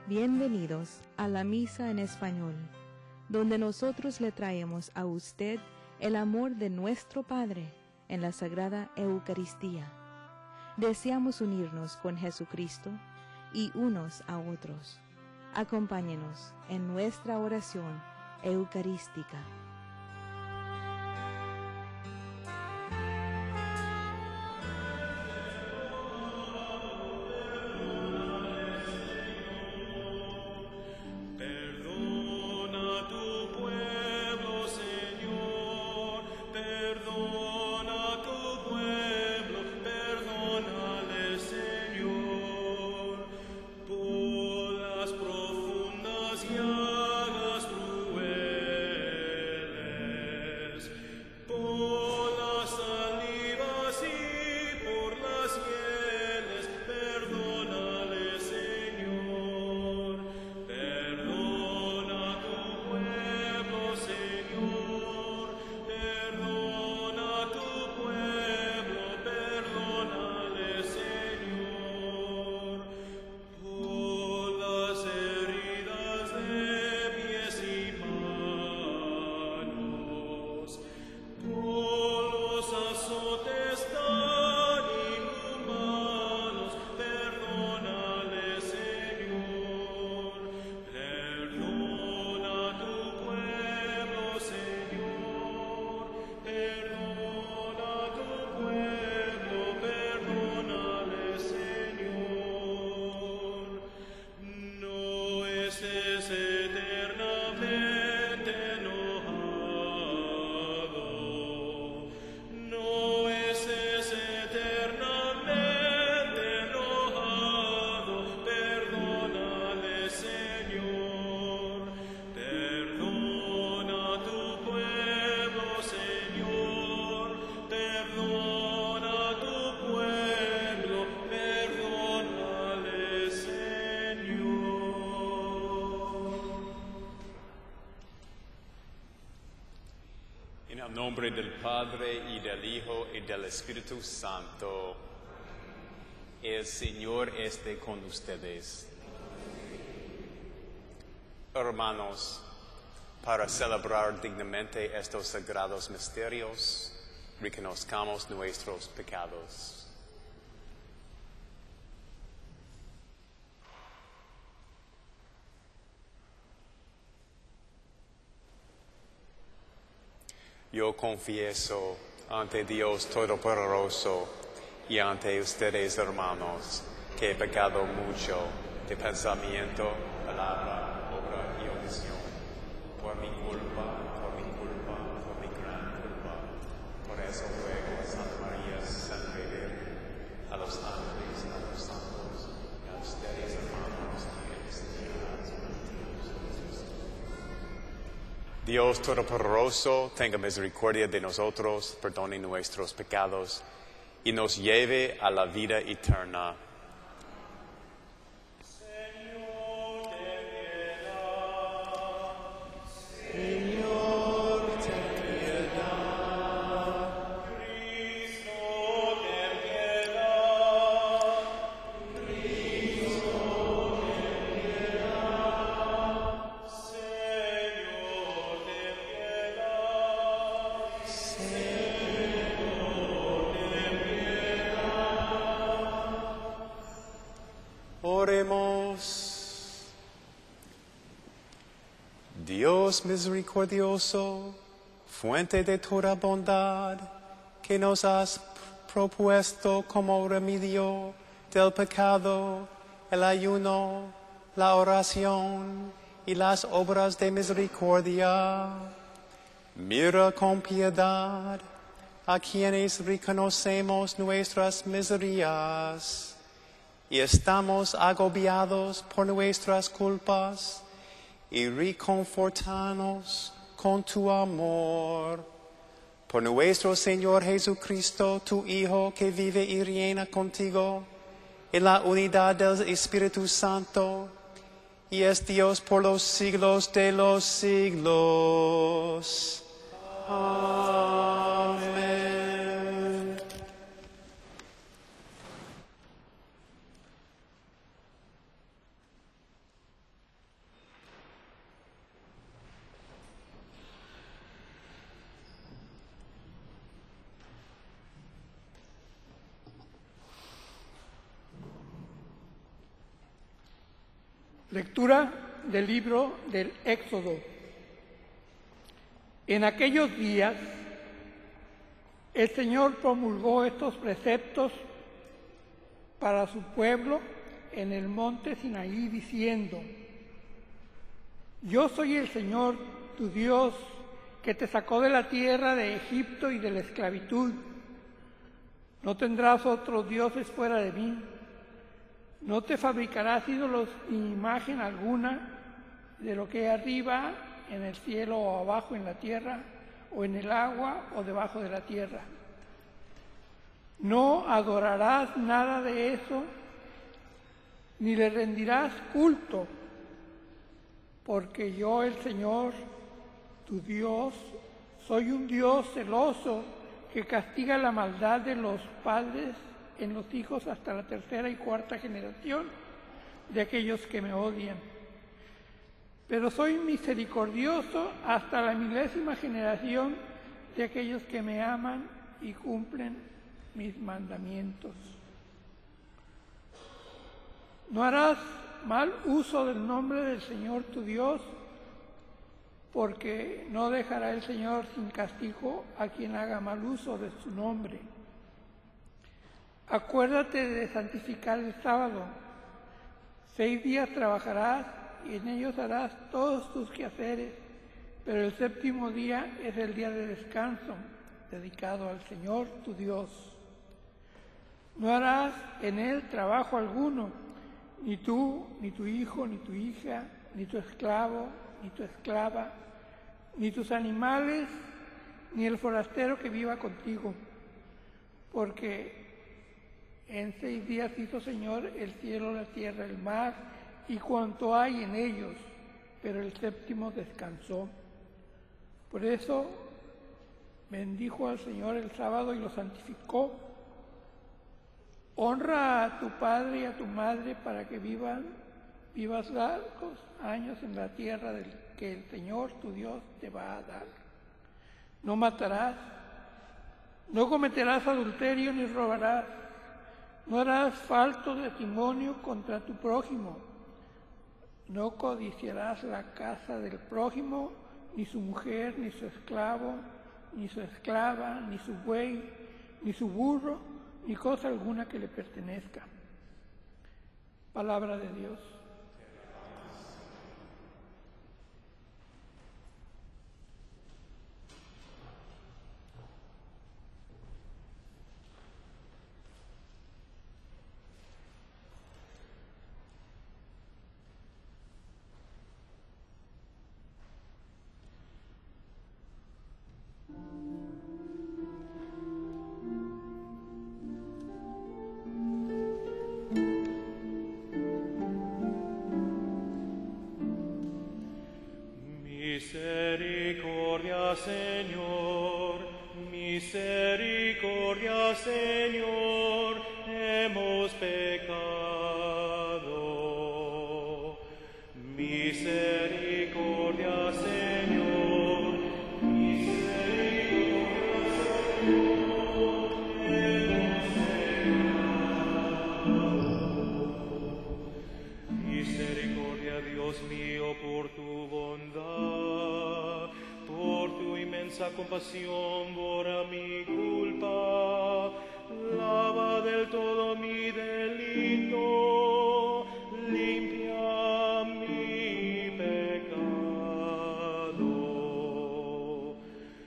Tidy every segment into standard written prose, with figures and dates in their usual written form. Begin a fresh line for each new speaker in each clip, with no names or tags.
Bienvenidos a la Misa en Español, donde nosotros le traemos a usted el amor de nuestro Padre en la Sagrada Eucaristía. Deseamos unirnos con Jesucristo y unos a otros. Acompáñenos en nuestra oración eucarística.
En el nombre del Padre, y del Hijo, y del Espíritu Santo, el Señor esté con ustedes. Hermanos, para celebrar dignamente estos sagrados misterios, reconozcamos nuestros pecados. Yo confieso ante Dios Todopoderoso y ante ustedes, hermanos, que he pecado mucho de pensamiento, palabra, obra y omisión, por mi culpa, por mi gran culpa. Por eso ruego a Santa María, siempre Virgen, a los ángeles, a los santos, y a ustedes, hermanos, que estén Dios Todopoderoso, tenga misericordia de nosotros, perdone nuestros pecados y nos lleve a la vida eterna.
Señor, ten piedad. Señor, ten piedad. Cristo, ten piedad. Cristo, ten piedad. Señor, ten piedad. Señor, ten piedad.
Oremos. Dios misericordioso, fuente de toda bondad, que nos has propuesto como remedio del pecado, el ayuno, la oración y las obras de misericordia. Mira con piedad a quienes reconocemos nuestras miserias y estamos agobiados por nuestras culpas, y reconfortanos con tu amor. Por nuestro Señor Jesucristo, tu Hijo, que vive y reina contigo en la unidad del Espíritu Santo, y es Dios por los siglos de los siglos. Amén.
Lectura del libro del Éxodo. En aquellos días, el Señor promulgó estos preceptos para su pueblo en el monte Sinaí, diciendo: Yo soy el Señor, tu Dios, que te sacó de la tierra de Egipto y de la esclavitud. No tendrás otros dioses fuera de mí. No te fabricarás ídolos ni imagen alguna de lo que hay arriba en el cielo o abajo en la tierra, o en el agua o debajo de la tierra. No adorarás nada de eso, ni le rendirás culto, porque yo, el Señor, tu Dios, soy un Dios celoso que castiga la maldad de los padres en los hijos hasta la tercera y cuarta generación de aquellos que me odian. Pero soy misericordioso hasta la 1000ª generación de aquellos que me aman y cumplen mis mandamientos. No harás mal uso del nombre del Señor tu Dios, porque no dejará el Señor sin castigo a quien haga mal uso de su nombre. Acuérdate de santificar el sábado. 6 días trabajarás y en ellos harás todos tus quehaceres, pero el 7º día es el día de descanso, dedicado al Señor tu Dios. No harás en él trabajo alguno, ni tú, ni tu hijo, ni tu hija, ni tu esclavo, ni tu esclava, ni tus animales, ni el forastero que viva contigo, porque en 6 días hizo Señor el cielo, la tierra, el mar y cuanto hay en ellos, pero el 7º descansó. Por eso bendijo al Señor el sábado y lo santificó. Honra a tu padre y a tu madre para que vivas largos años en la tierra que el Señor tu Dios te va a dar. No matarás, no cometerás adulterio ni robarás, no harás falso testimonio contra tu prójimo, no codiciarás la casa del prójimo, ni su mujer, ni su esclavo, ni su esclava, ni su buey, ni su burro, ni cosa alguna que le pertenezca. Palabra de Dios.
Misericordia, Señor, misericordia, Señor, hemos pecado. Misericordia, Señor, misericordia, Señor, hemos pecado. Misericordia, Dios mío, por tu bondad, por tu inmensa compasión, borra mi culpa, lava del todo mi delito, limpia mi pecado.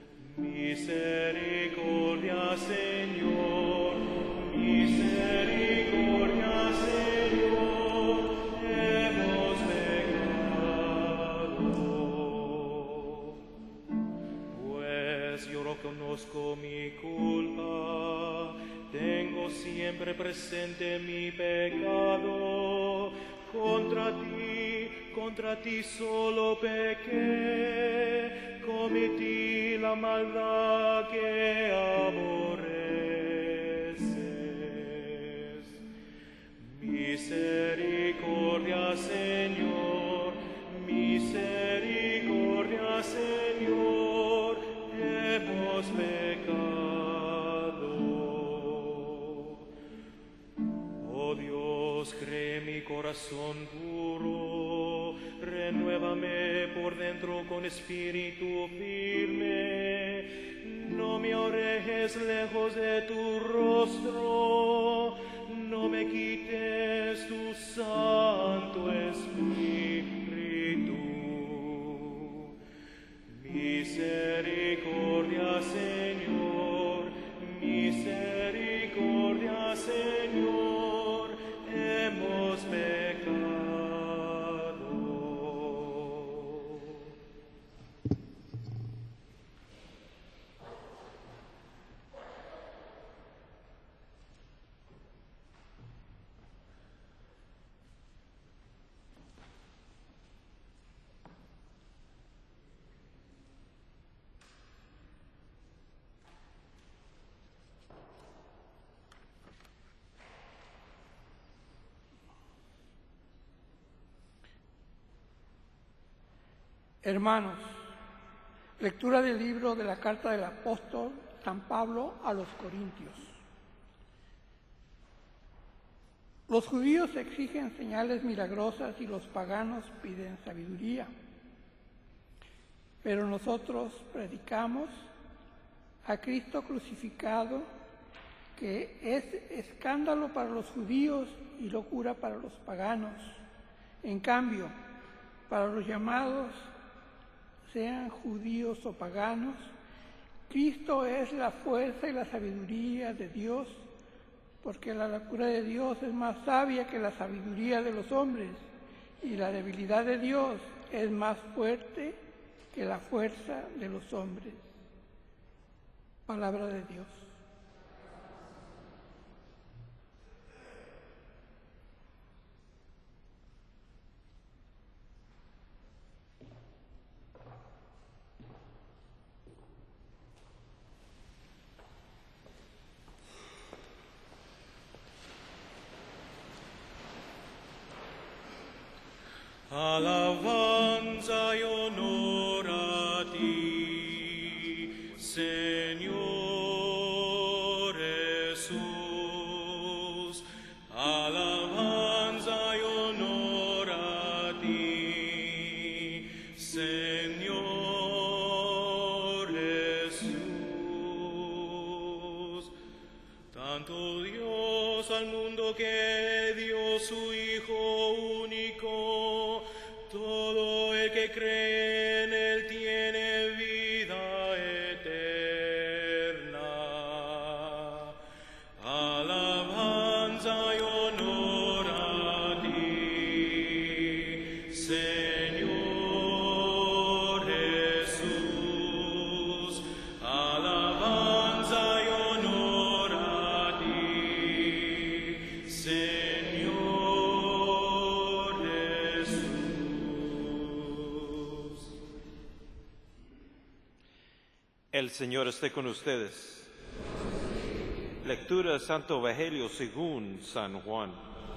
Misericordia, Señor, misericordia, Señor, hemos pecado. Pues yo reconozco mi culpa, tengo siempre presente mi pecado. Contra ti solo pequé, cometí la maldad que aborreces. Misericordia, Señor, misericordia, Señor, hemos pecado. Oh Dios, créeme mi corazón puro, renuévame por dentro con espíritu firme. No me alejes lejos de tu rostro, no me quites tu Santo Espíritu. Misericordia, Señor, misericordia, Señor, hemos pecado.
Hermanos, lectura del libro de la carta del apóstol San Pablo a los Corintios. Los judíos exigen señales milagrosas y los paganos piden sabiduría. Pero nosotros predicamos a Cristo crucificado, que es escándalo para los judíos y locura para los paganos. En cambio, para los llamados, sean judíos o paganos, Cristo es la fuerza y la sabiduría de Dios, porque la locura de Dios es más sabia que la sabiduría de los hombres, y la debilidad de Dios es más fuerte que la fuerza de los hombres. Palabra de Dios.
Alabanza y honor a ti, Señor Jesús. Alabanza y honor a ti, Señor Jesús. Tanto Dios al mundo que dio su Hijo único, todo el que cree en Él tiene vida eterna. Alabanza y honor a ti, Señor Jesús. Alabanza y honor a ti, Señor Jesús.
El Señor esté con ustedes. Lectura del Santo Evangelio según San Juan.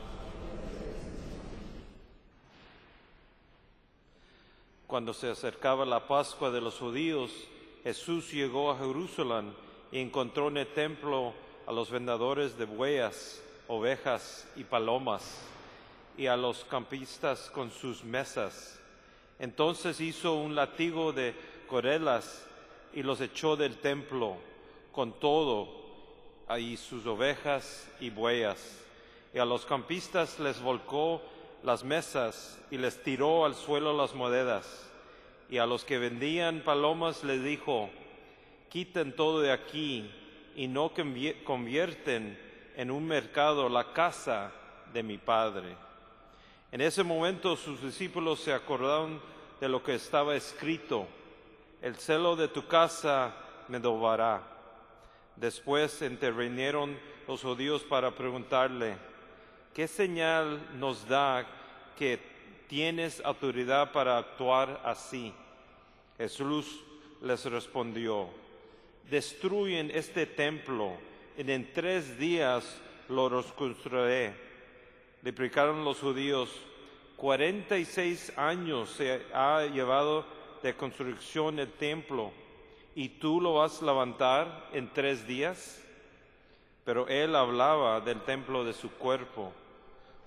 Cuando se acercaba la Pascua de los judíos, Jesús llegó a Jerusalén y encontró en el templo a los vendedores de bueyes, ovejas y palomas, y a los campistas con sus mesas. Entonces hizo un látigo de cordelas y los echó del templo, con todo, ahí sus ovejas y bueyes. Y a los campistas les volcó las mesas y les tiró al suelo las monedas. Y a los que vendían palomas les dijo: quiten todo de aquí y no convierten en un mercado la casa de mi Padre. En ese momento sus discípulos se acordaron de lo que estaba escrito: el celo de tu casa me devorará. Después intervinieron los judíos para preguntarle: ¿qué señal nos da que tienes autoridad para actuar así? Jesús les respondió: destruyen este templo y en 3 días lo reconstruiré. Le explicaron los judíos: 46 años se ha llevado de construcción el templo, ¿y tú lo vas a levantar en 3 días? Pero él hablaba del templo de su cuerpo.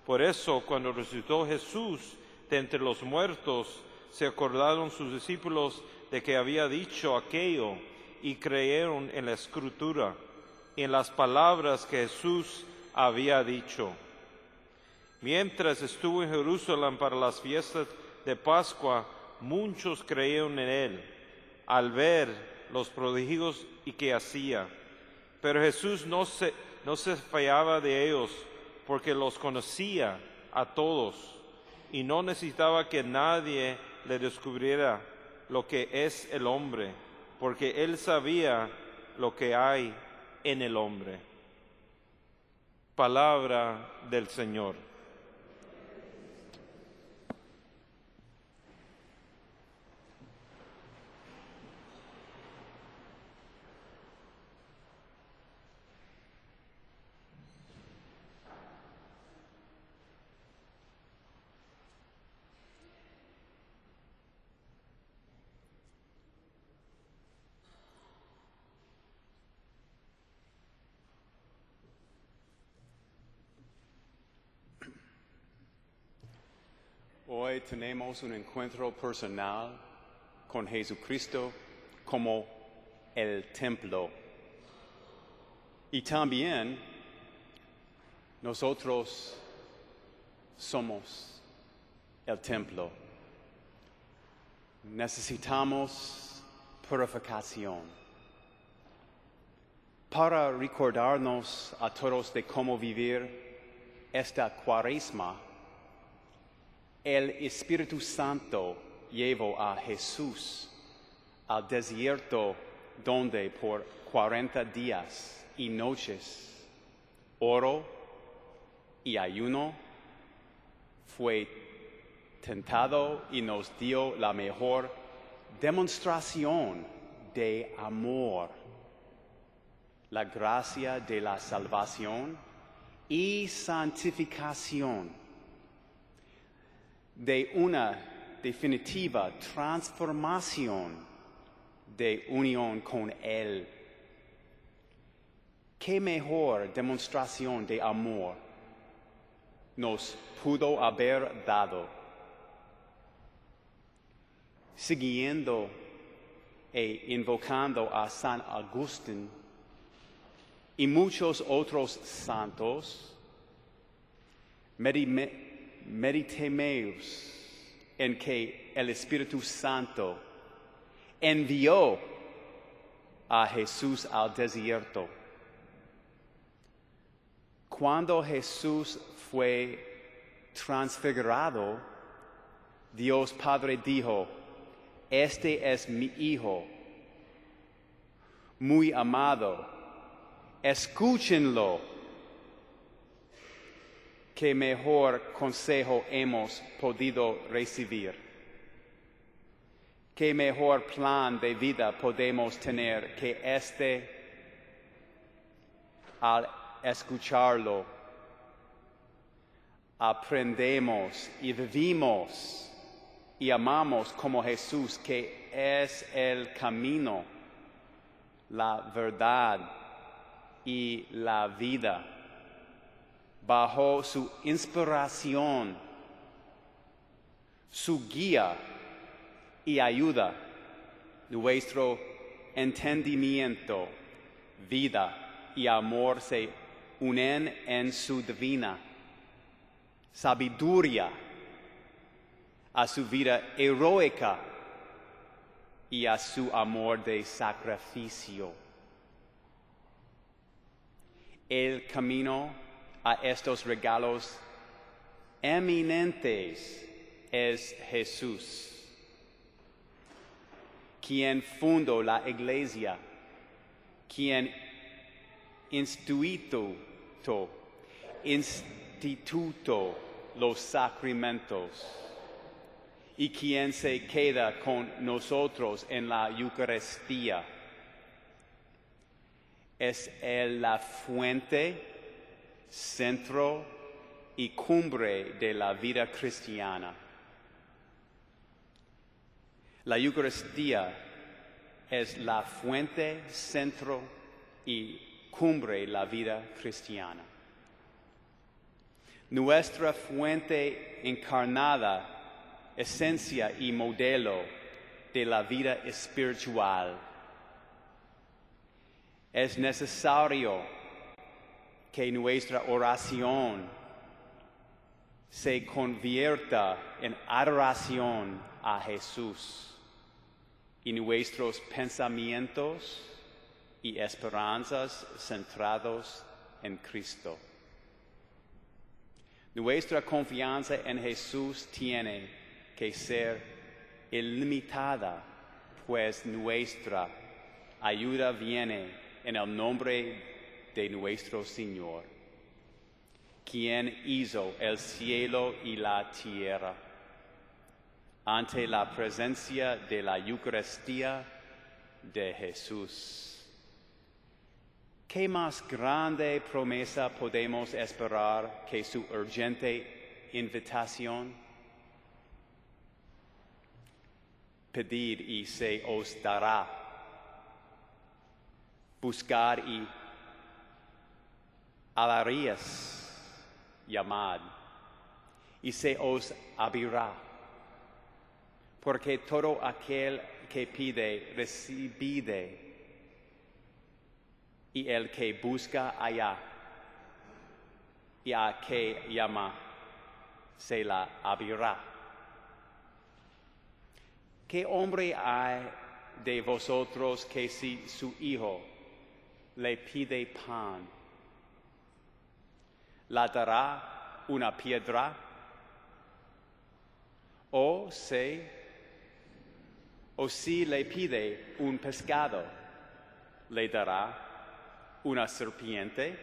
Por eso, cuando resucitó Jesús de entre los muertos, se acordaron sus discípulos de que había dicho aquello y creyeron en la Escritura y en las palabras que Jesús había dicho. Mientras estuvo en Jerusalén para las fiestas de Pascua, muchos creyeron en él al ver los prodigios y que hacía. Pero Jesús no se fiaba de ellos, porque los conocía a todos y no necesitaba que nadie le descubriera lo que es el hombre, porque él sabía lo que hay en el hombre. Palabra del Señor.
Hoy tenemos un encuentro personal con Jesucristo como el templo. Y también nosotros somos el templo. Necesitamos purificación para recordarnos a todos de cómo vivir esta cuaresma. El Espíritu Santo llevó a Jesús al desierto donde por 40 días y noches oró y ayuno, fue tentado y nos dio la mejor demostración de amor, la gracia de la salvación y santificación, de una definitiva transformación de unión con Él. ¿Qué mejor demostración de amor nos pudo haber dado? Siguiendo e invocando a San Agustín y muchos otros santos, meditemos en que el Espíritu Santo envió a Jesús al desierto. Cuando Jesús fue transfigurado, Dios Padre dijo: "Este es mi Hijo, muy amado, escúchenlo". ¿Qué mejor consejo hemos podido recibir? ¿Qué mejor plan de vida podemos tener que este? Al escucharlo, aprendemos y vivimos y amamos como Jesús, que es el camino, la verdad y la vida. Bajo su inspiración, su guía y ayuda, nuestro entendimiento, vida y amor se unen en su divina sabiduría a su vida heroica y a su amor de sacrificio. El camino a estos regalos eminentes es Jesús, quien fundó la Iglesia, quien institutó los sacramentos y quien se queda con nosotros en la Eucaristía. Es Él la fuente, centro y cumbre de la vida cristiana. La Eucaristía es la fuente, centro y cumbre de la vida cristiana. nuestra fuente encarnada, esencia y modelo de la vida espiritual. Es necesario que nuestra oración se convierta en adoración a Jesús y nuestros pensamientos y esperanzas centrados en Cristo. Nuestra confianza en Jesús tiene que ser ilimitada, pues nuestra ayuda viene en el nombre de nuestro Señor, quien hizo el cielo y la tierra. Ante la presencia de la Eucaristía de Jesús, ¿qué más grande promesa podemos esperar que su urgente invitación? Pedid y se os dará. Buscar y hallaréis. Llamad y se os abrirá. Porque todo aquel que pide, recibe, y el que busca halla, y a que llama se la abrirá. ¿Qué hombre hay de vosotros que si su hijo le pide pan, le dará una piedra? O si le pide un pescado, le dará una serpiente?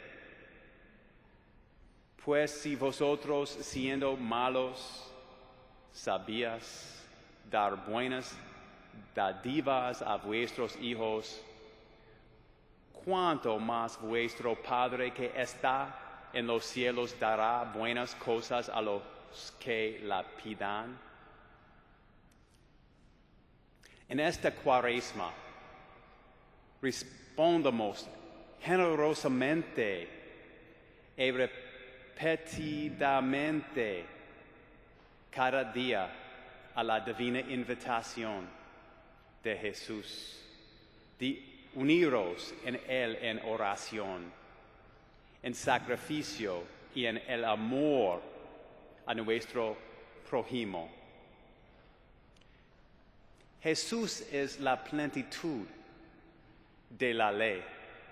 Pues si vosotros, siendo malos, sabíais dar buenas dádivas a vuestros hijos, ¿cuánto más vuestro Padre que está en los cielos dará buenas cosas a los que la pidan? En esta Cuaresma, respondamos generosamente y repetidamente cada día a la divina invitación de Jesús, de uniros en Él en oración, en sacrificio y en el amor a nuestro prójimo. Jesús es la plenitud de la ley,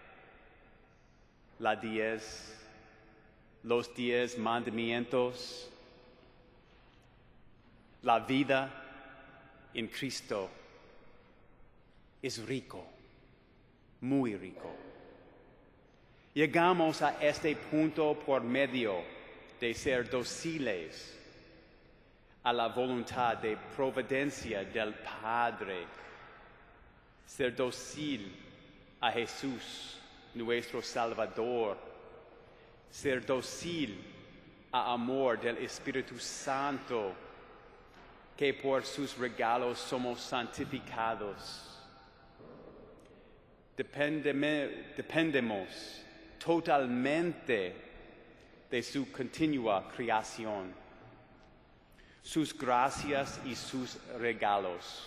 los 10 mandamientos, la vida en Cristo. Es rico, muy rico. Llegamos a este punto por medio de ser dóciles a la voluntad de providencia del Padre, ser dócil a Jesús, nuestro Salvador, ser dócil a amor del Espíritu Santo, que por sus regalos somos santificados. Dependemos totalmente de su continua creación, sus gracias y sus regalos.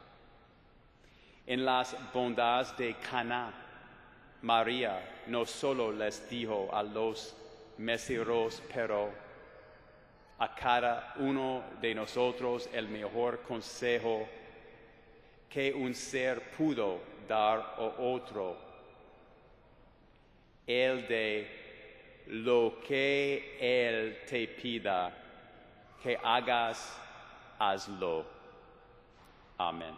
En las bodas de Caná, María no solo les dijo a los meseros, pero a cada uno de nosotros el mejor consejo que un ser pudo dar a otro, el de lo que Él te pida que hagas, hazlo. Amén.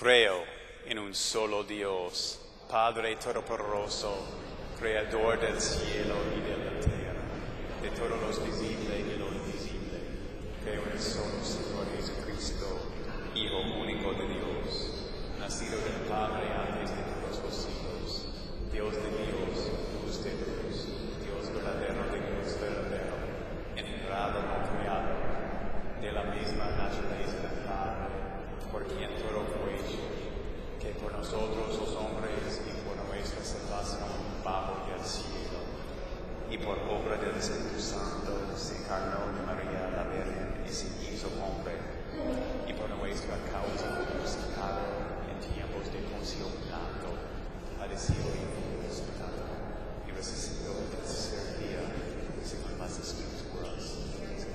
Creo en un solo Dios, Padre Todopoderoso, Creador del cielo y de la tierra, de todos los visibles y lo invisible. Creo en el solo Señor Jesucristo, Hijo único de Dios, nacido del Padre antes de todos los siglos, Dios de Dios, luz de luz, Dios verdadero de Dios verdadero, engendrado no creado, de la misma naturaleza del Padre, por quien todo fue hecho, que por nosotros los hombres y por nuestra salvación bajo del cielo, y por obra del Espíritu Santo se encarnó de María la Virgen y se hizo hombre, y por nuestra causa fue crucificado en tiempos de Poncio Pilato, padeció y fue resucitado, y resucitó el tercer día, según las Escrituras.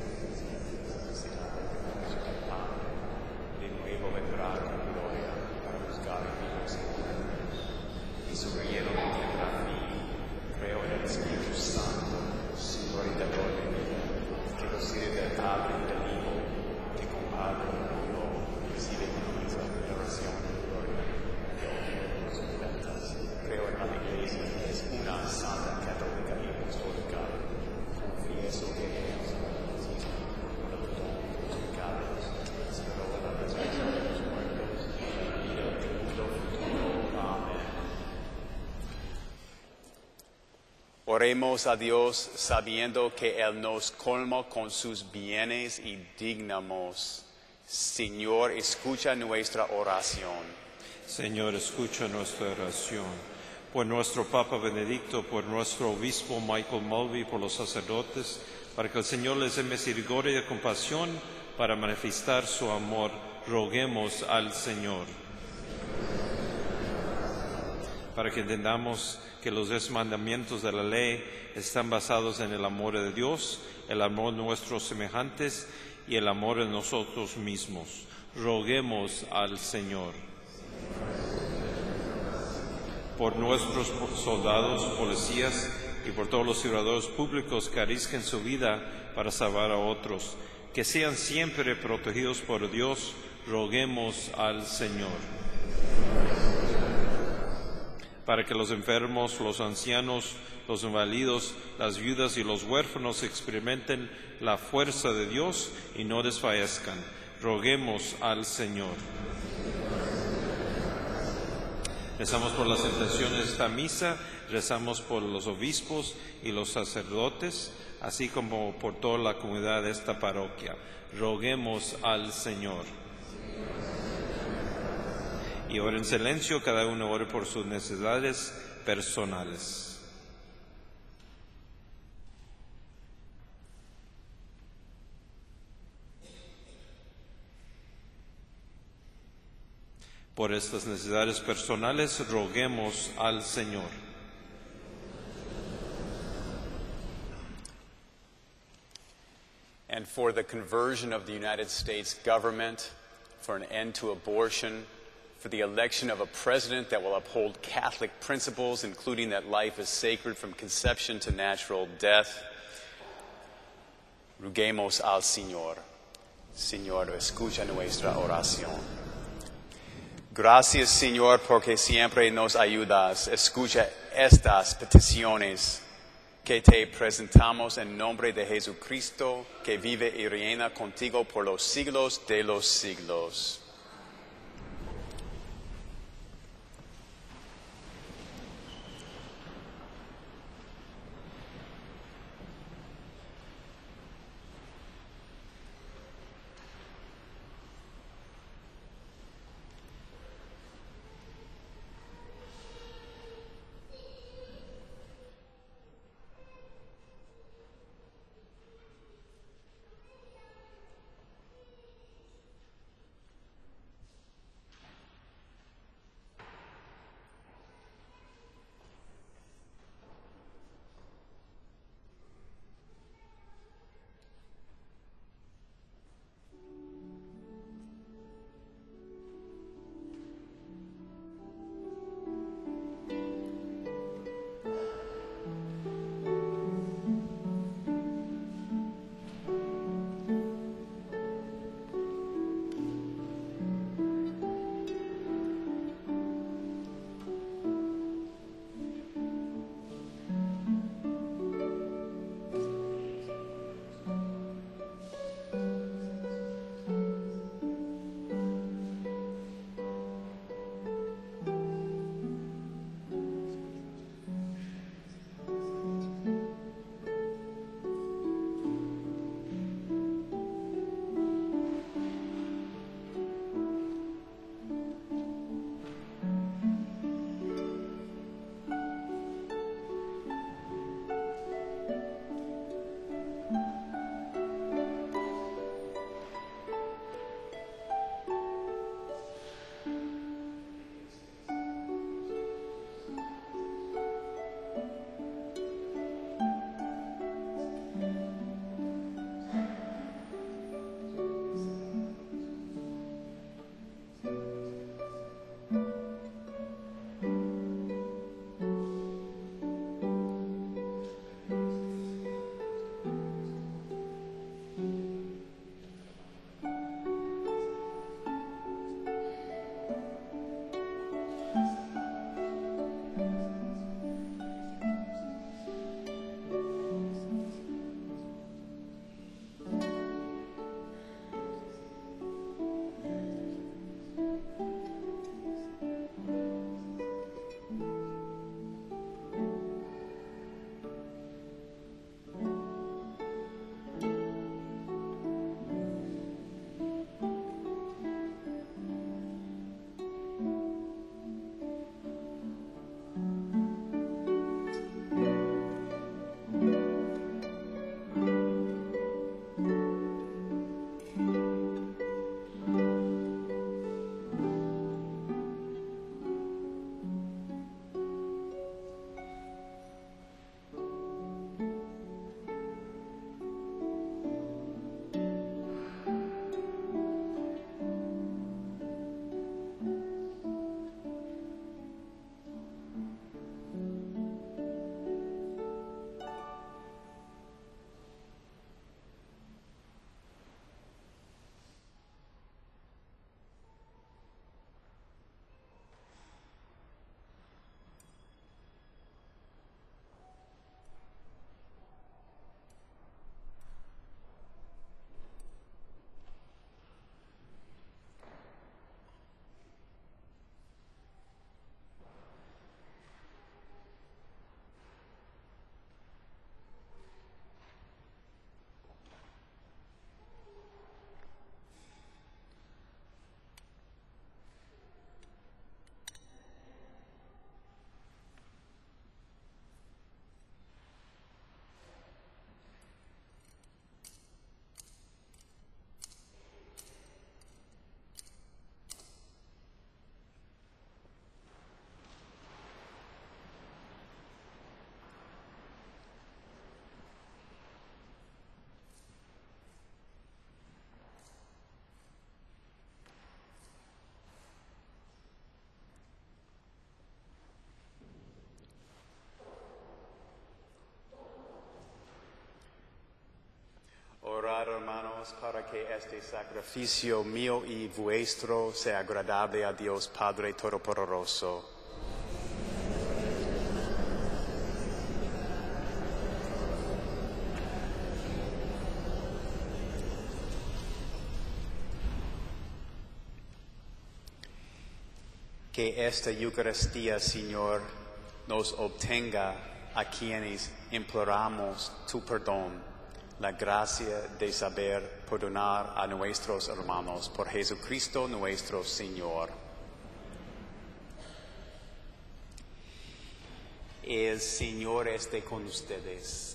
De nuevo vendrá con gloria para juzgar vivos y muertos, y su reino no tendrá fin. Creo en el Espíritu Santo, Señor y dador de vida, que procede del Padre y del Hijo, que con Padre uno recibe con misma veneración y gloria, que opera por sus ventas. Creo en la Iglesia, que es una santa, católica y apostólica. Confieso que es una bautismo por el perdón de los pecados, espero la resurrección de los muertos y la vida del mundo futuro. Amén. Oremos a Dios sabiendo que Él nos colma con sus bienes y dignamos. Señor, escucha nuestra oración.
Señor, escucha nuestra oración. Por nuestro Papa Benedicto, por nuestro obispo Michael Mulvey, por los sacerdotes, para que el Señor les dé misericordia y compasión para manifestar su amor, roguemos al Señor. Para que entendamos que los 10 mandamientos de la ley están basados en el amor de Dios, el amor de nuestros semejantes y el amor de nosotros mismos. Roguemos al Señor. Por nuestros soldados, policías y por todos los ciudadanos públicos que arriesgan su vida para salvar a otros, que sean siempre protegidos por Dios, roguemos al Señor. Para que los enfermos, los ancianos, los inválidos, las viudas y los huérfanos experimenten la fuerza de Dios y no desfallezcan. Roguemos al Señor. Rezamos por las intenciones de esta misa, rezamos por los obispos y los sacerdotes, así como por toda la comunidad de esta parroquia. Roguemos al Señor. Y ahora en silencio, cada uno ore por sus necesidades personales. Por estas necesidades personales, roguemos al Señor.
And for the conversion of the United States government, for an end to abortion, for the election of a president that will uphold Catholic principles, including that life is sacred from conception to natural death. Roguemos al Señor. Señor, escucha nuestra oración. Gracias, Señor, porque siempre nos ayudas. Escucha estas peticiones que te presentamos en nombre de Jesucristo, que vive y reina contigo por los siglos de los siglos. oramos para que este sacrificio mío y vuestro sea agradable a Dios Padre Todopoderoso. Que esta Eucaristía, Señor, nos obtenga a quienes imploramos tu perdón, la gracia de saber perdonar a nuestros hermanos por Jesucristo nuestro Señor. El Señor esté con ustedes.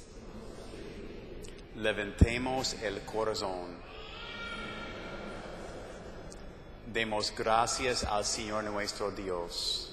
Levantemos el corazón. Demos gracias al Señor nuestro Dios.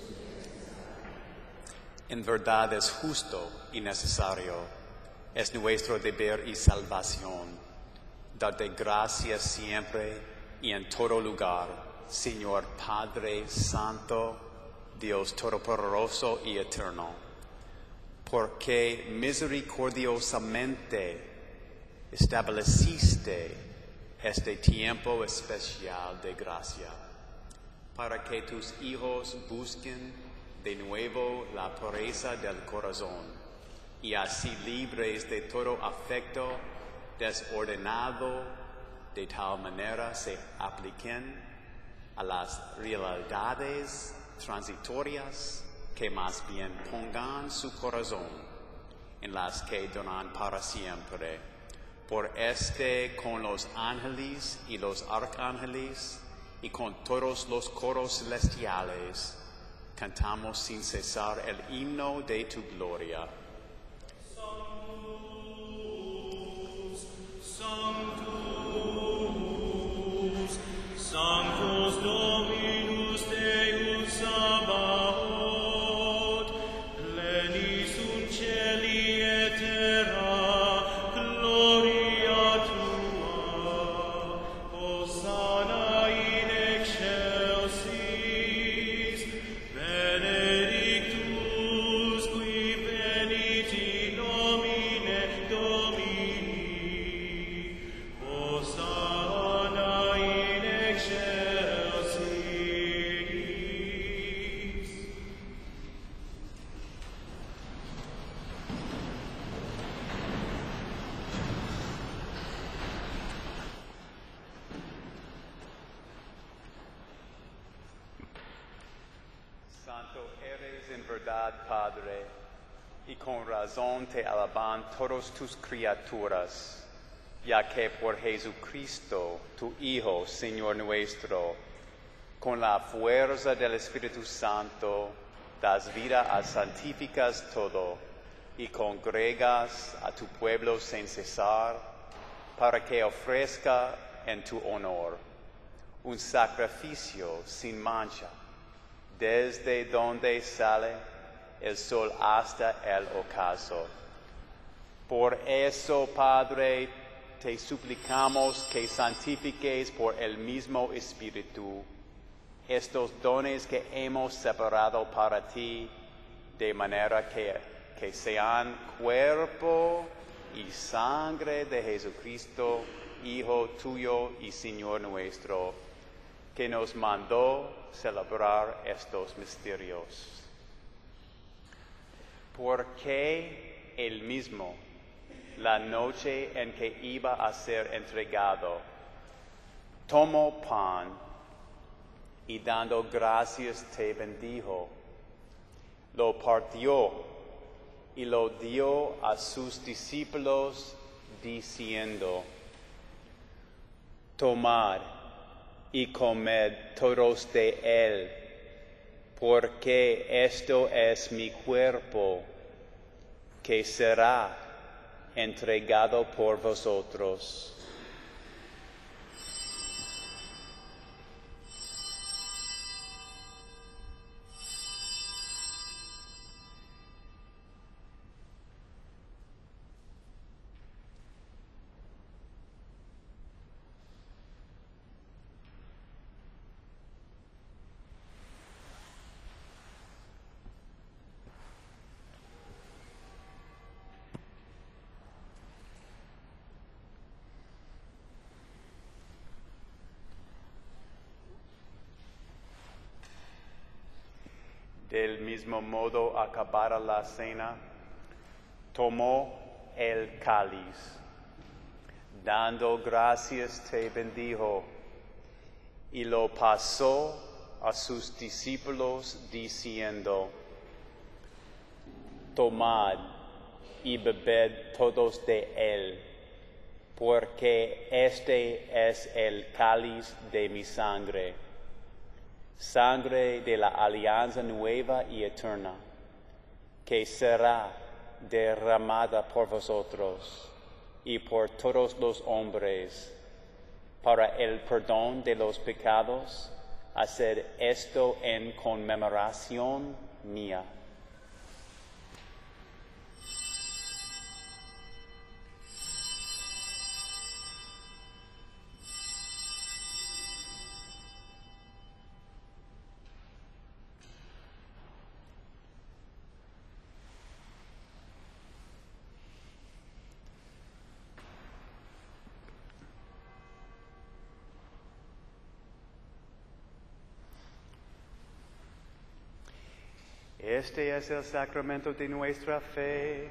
En verdad es justo y necesario, es nuestro deber y salvación, darte gracias siempre y en todo lugar, Señor Padre Santo, Dios Todopoderoso y Eterno, porque misericordiosamente estableciste este tiempo especial de gracia, para que tus hijos busquen de nuevo la pureza del corazón, y así libres de todo afecto desordenado, de tal manera se apliquen a las realidades transitorias, que más bien pongan su corazón en las que donan para siempre. Por con los ángeles y los arcángeles y con todos los coros celestiales, cantamos sin cesar el himno de tu gloria.
Sanctus, Sanctus Dominus Deus Sabaoth, plenis in celi et terra, gloria tua, Hosanna in excelsis, benedictus qui venit in nomine Domini, Hosanna in excelsis.
Santo eres en verdad, Padre, y con razón te alaban todas tus criaturas, ya que por Jesucristo, tu Hijo, Señor nuestro, con la fuerza del Espíritu Santo, das vida a santificas todo, y congregas a tu pueblo sin cesar, para que ofrezca en tu honor un sacrificio sin mancha, desde donde sale el sol hasta el ocaso. Por eso, Padre, te suplicamos que santifiques por el mismo Espíritu estos dones que hemos separado para ti, de manera que sean cuerpo y sangre de Jesucristo, Hijo tuyo y Señor nuestro, que nos mandó celebrar estos misterios. Porque él mismo, la noche en que iba a ser entregado, tomó pan y dando gracias te bendijo, lo partió y lo dio a sus discípulos diciendo: tomad y comed todos de él, porque esto es mi cuerpo, que será entregado por vosotros. Del mismo modo, acabada la cena, tomó el cáliz. Dando gracias, te bendijo y lo pasó a sus discípulos diciendo: Tomad y bebed todos de él, porque este es el cáliz de mi sangre, sangre de la alianza nueva y eterna, que será derramada por vosotros y por todos los hombres para el perdón de los pecados. Haced esto en conmemoración mía. Este es el sacramento de nuestra fe.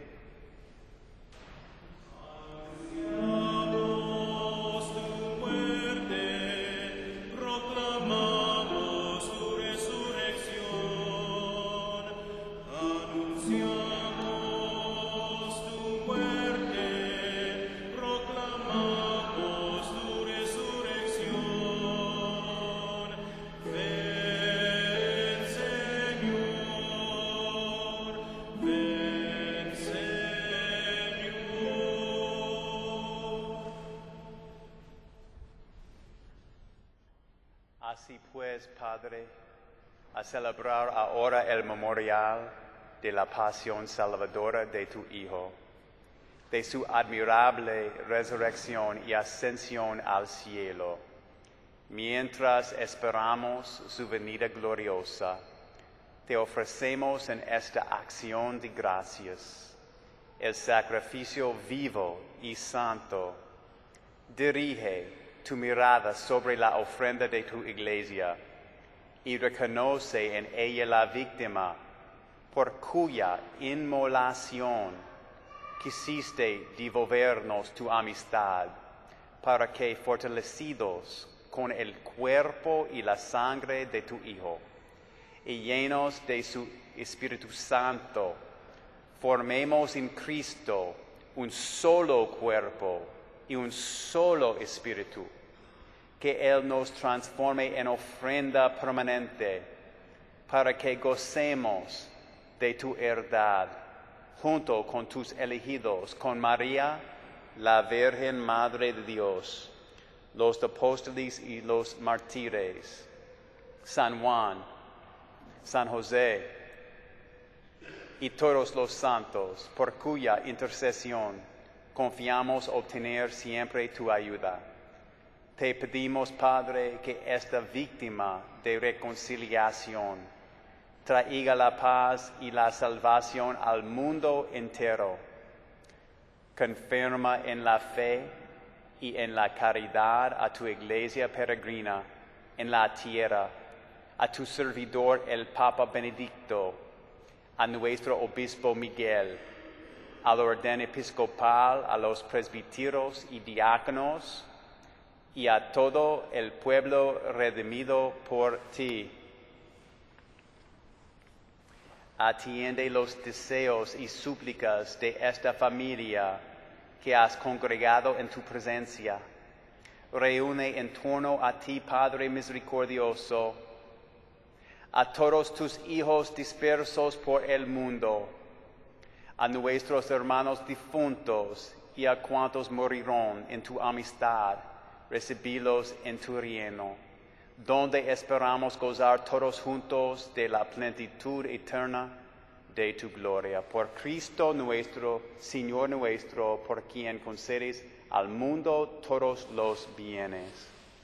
Anunciamos tu muerte, proclamamos tu resurrección. Anunciamos tu muerte, proclamamos tu resurrección. Ven, Señor, ven, Señor.
Así pues, Padre, a celebrar ahora el memorial de la pasión salvadora de tu Hijo, de su admirable resurrección y ascensión al cielo, mientras esperamos su venida gloriosa, te ofrecemos en esta acción de gracias el sacrificio vivo y santo. Dirige tu mirada sobre la ofrenda de tu iglesia y reconoce en ella la víctima por cuya inmolación quisiste devolvernos tu amistad, para que, fortalecidos con el cuerpo y la sangre de tu Hijo y llenos de su Espíritu Santo, formemos en Cristo un solo cuerpo y un solo espíritu, que Él nos transforme en ofrenda permanente, para que gocemos de tu heredad, junto con tus elegidos, con María, la Virgen Madre de Dios, los apóstoles y los mártires, San Juan, San José y todos los santos, por cuya intercesión confiamos obtener siempre tu ayuda. Te pedimos, Padre, que esta víctima de reconciliación traiga la paz y la salvación al mundo entero. Confirma en la fe y en la caridad a tu iglesia peregrina en la tierra, a tu servidor el Papa Benedicto, a nuestro obispo Miguel, al orden episcopal, a los presbíteros y diáconos, y a todo el pueblo redimido por ti. Atiende los deseos y súplicas de esta familia que has congregado en tu presencia. Reúne en torno a ti, Padre misericordioso, a todos tus hijos dispersos por el mundo, a nuestros hermanos difuntos y a cuantos morirán en tu amistad, recibílos en tu reino, donde esperamos gozar todos juntos de la plenitud eterna de tu gloria. Por Cristo nuestro, Señor nuestro, por quien concedes al mundo todos los bienes.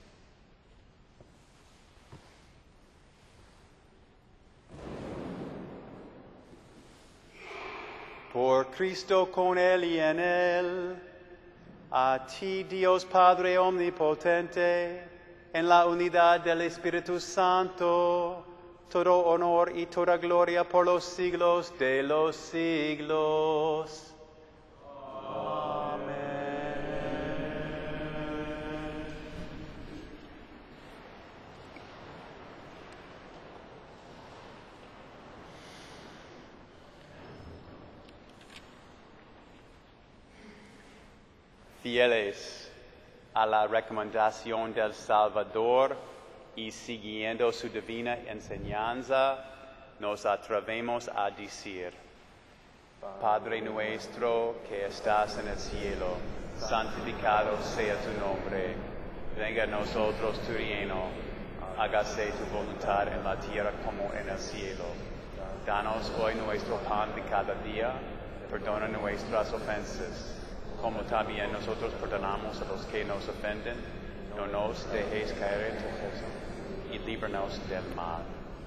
Por Cristo, con Él y en Él, a ti, Dios Padre omnipotente, en la unidad del Espíritu Santo, todo honor y toda gloria por los siglos de los siglos. Amén. Fieles a la recomendación del Salvador y siguiendo su divina enseñanza, nos atrevemos a decir: Padre nuestro que estás en el cielo, santificado sea tu nombre. Venga a nosotros tu reino. Hágase tu voluntad en la tierra como en el cielo. Danos hoy nuestro pan de cada día. Perdona nuestras ofensas, como también nosotros perdonamos a los que nos ofenden. No nos dejes caer en tentación y líbranos del mal.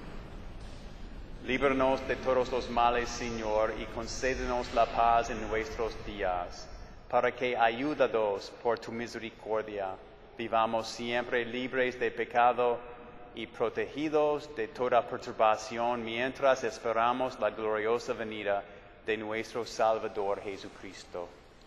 Líbranos de todos los males, Señor, y concédenos la paz en nuestros días, para que, ayúdados por tu misericordia, vivamos siempre libres de pecado y protegidos de toda perturbación, mientras esperamos la gloriosa venida de nuestro Salvador Jesucristo.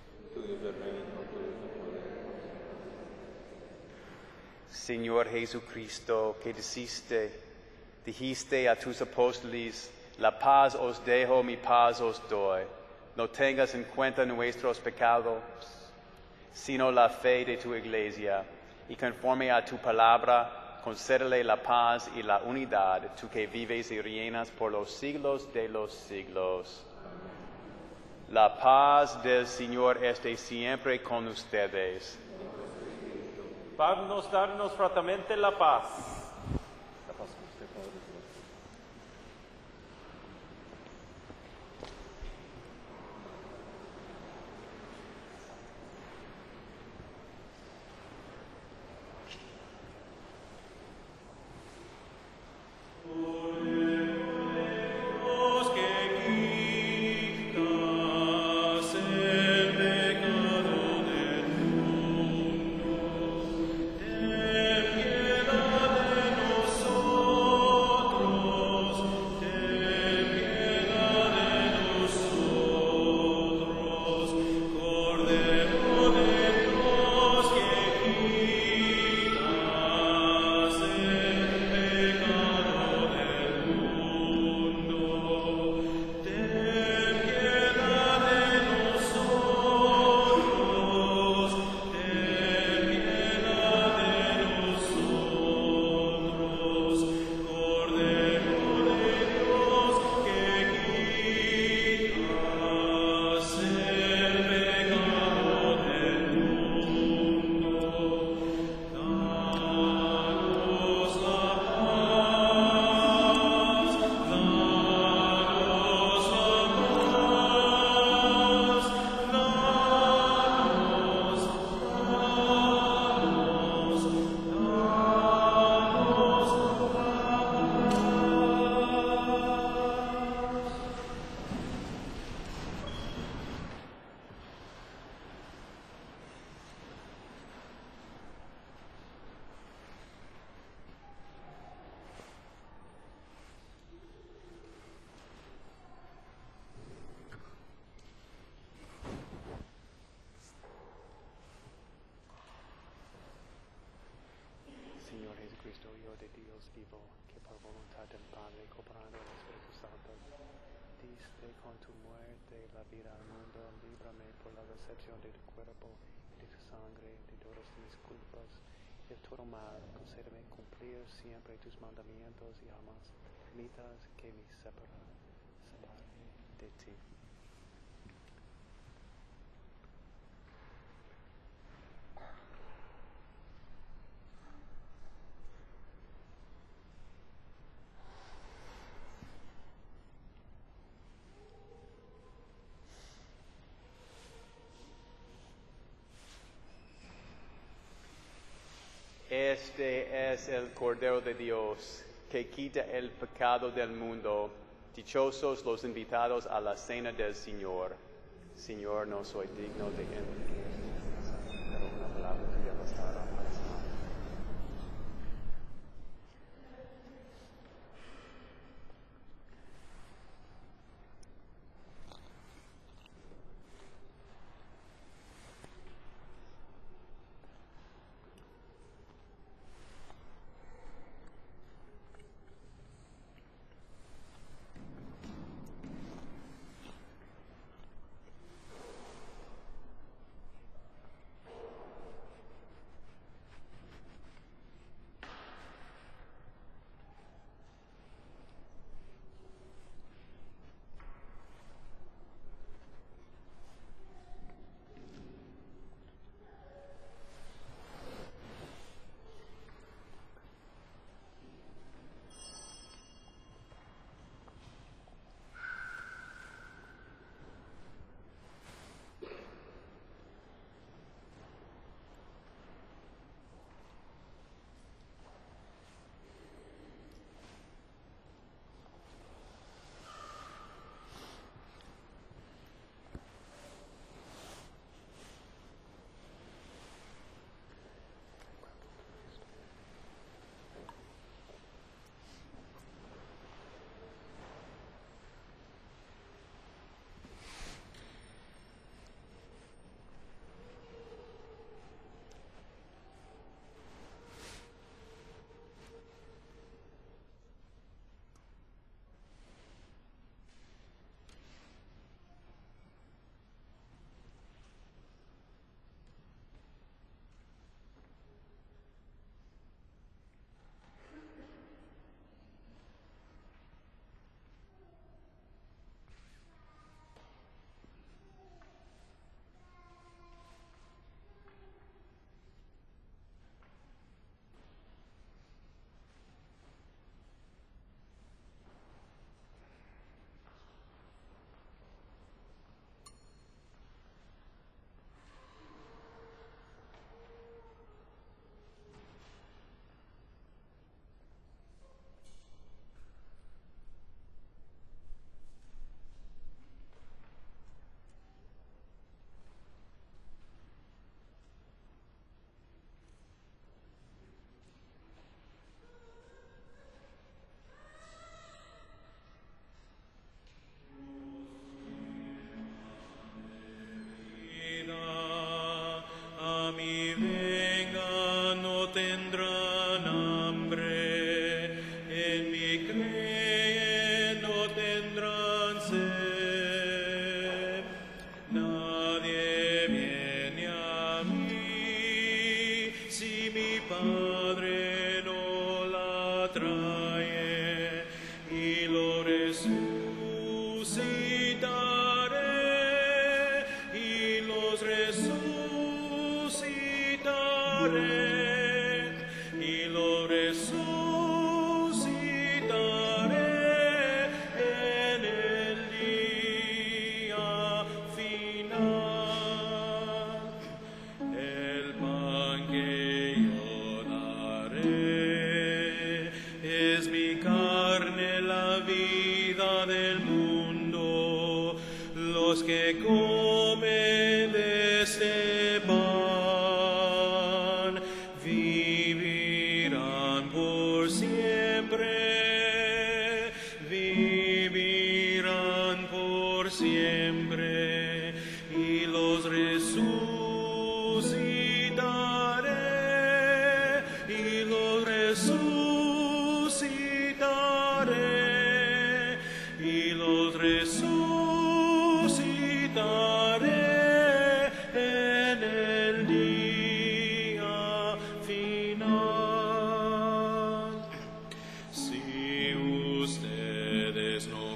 Señor Jesucristo, que dijiste a tus apóstoles: la paz os dejo, mi paz os doy. No tengas en cuenta nuestros pecados, sino la fe de tu iglesia, y conforme a tu palabra, concédele la paz y la unidad, tú que vives y reinas por los siglos de los siglos. La paz del Señor esté siempre con ustedes.
Darnos fraternamente la paz.
Señor Jesucristo, Hijo de Dios vivo, que por voluntad del Padre, cooperando el Espíritu Santo, diste con tu muerte la vida al mundo, líbrame por la recepción de tu cuerpo y de tu sangre, de todas mis culpas, y de todo mal, concédeme cumplir siempre tus mandamientos y jamás permitas que me separe de ti. Este es el Cordero de Dios, que quita el pecado del mundo. Dichosos los invitados a la cena del Señor. Señor, no soy digno de entrar, pero una palabra tuya bastará para sanar.
que comen de este pan vivirán por siempre, vivirán por siempre, y los resucitaré, y los resucitaré, y los resucitaré en el día final. Si ustedes no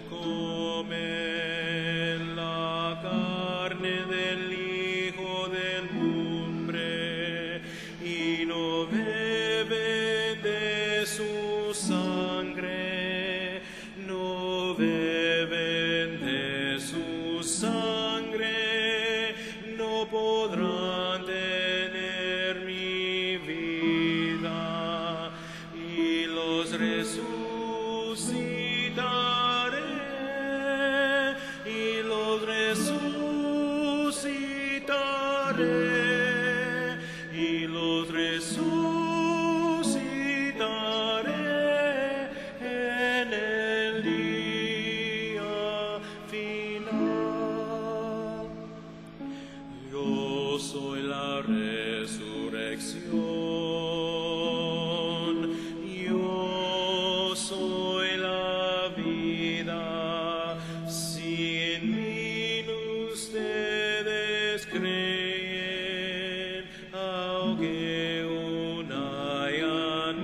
comen la carne del Hijo del Hombre y no beben de su sangre, no beben de su sangre, no podrán tener mi vida, y los resucitaré, y los resucitaré, y los resucitaré en el día final. Yo soy la resurrección, yo soy la vida. Si en mí ustedes creen, aunque aún hayan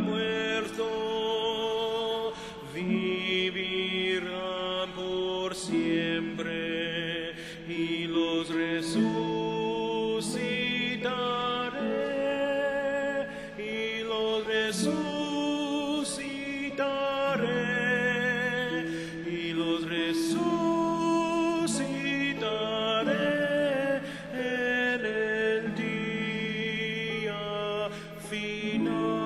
muerto, vivirán por siempre, y los resucitaré, y los resucitaré, y los resucitaré en el día final.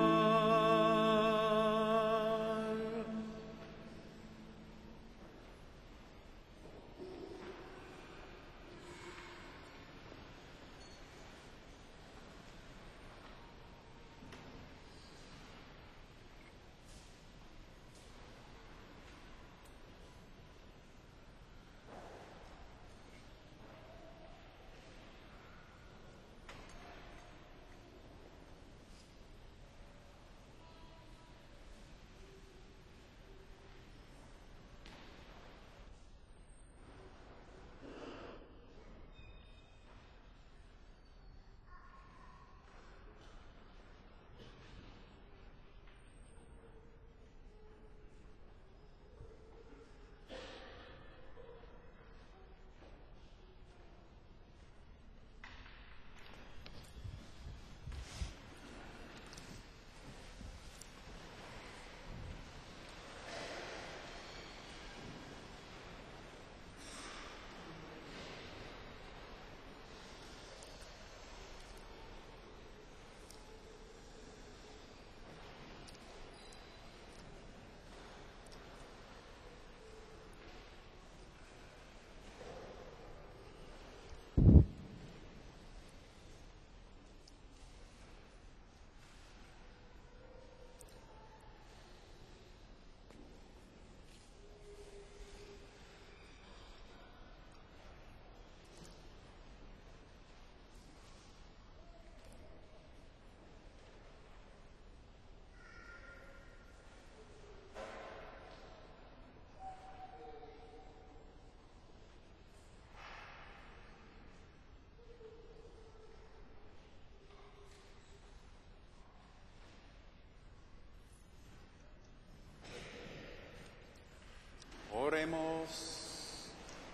Oremos.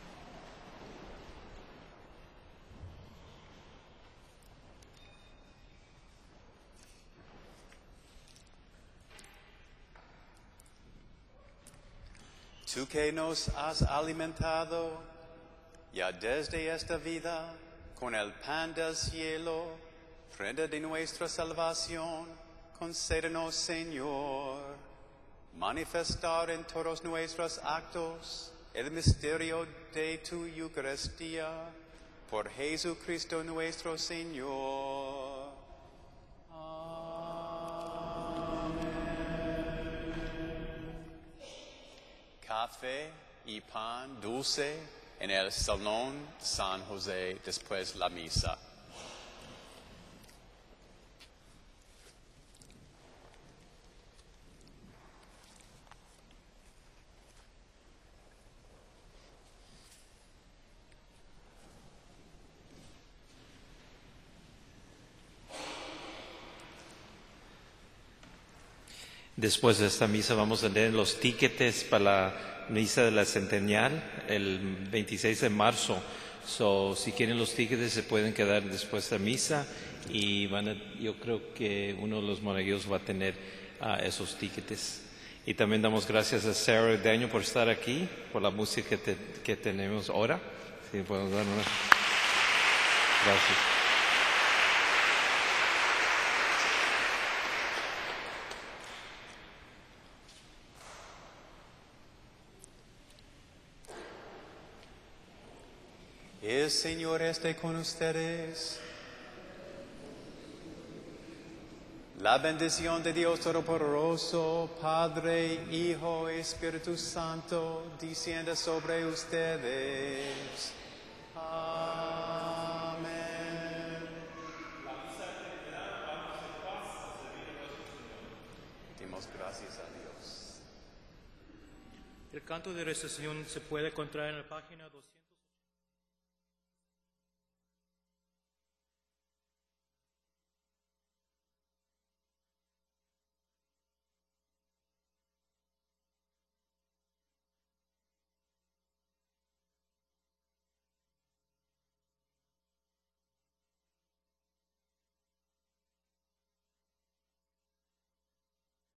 Tú que nos has alimentado ya desde esta vida con el pan del cielo, prenda de nuestra salvación, concédenos, Señor, manifestar en todos nuestros actos el misterio de tu Eucaristía, por Jesucristo nuestro Señor. Café y pan dulce en el Salón San José después la misa.
Después de esta misa vamos a leer los tiquetes para la misa de la centenial el 26 de marzo. Si quieren los tiquetes se pueden quedar después de misa y yo creo que uno de los monaguillos va a tener esos tiquetes. Y también damos gracias a Sarah y Daniel por estar aquí, por la música que tenemos ahora. Sí, podemos dar una. Gracias.
El Señor esté con ustedes. La bendición de Dios Todopoderoso, Padre, Hijo, Espíritu Santo, descienda sobre ustedes. Amén. Demos gracias a Dios.
El canto de recepción se puede encontrar en la página 200.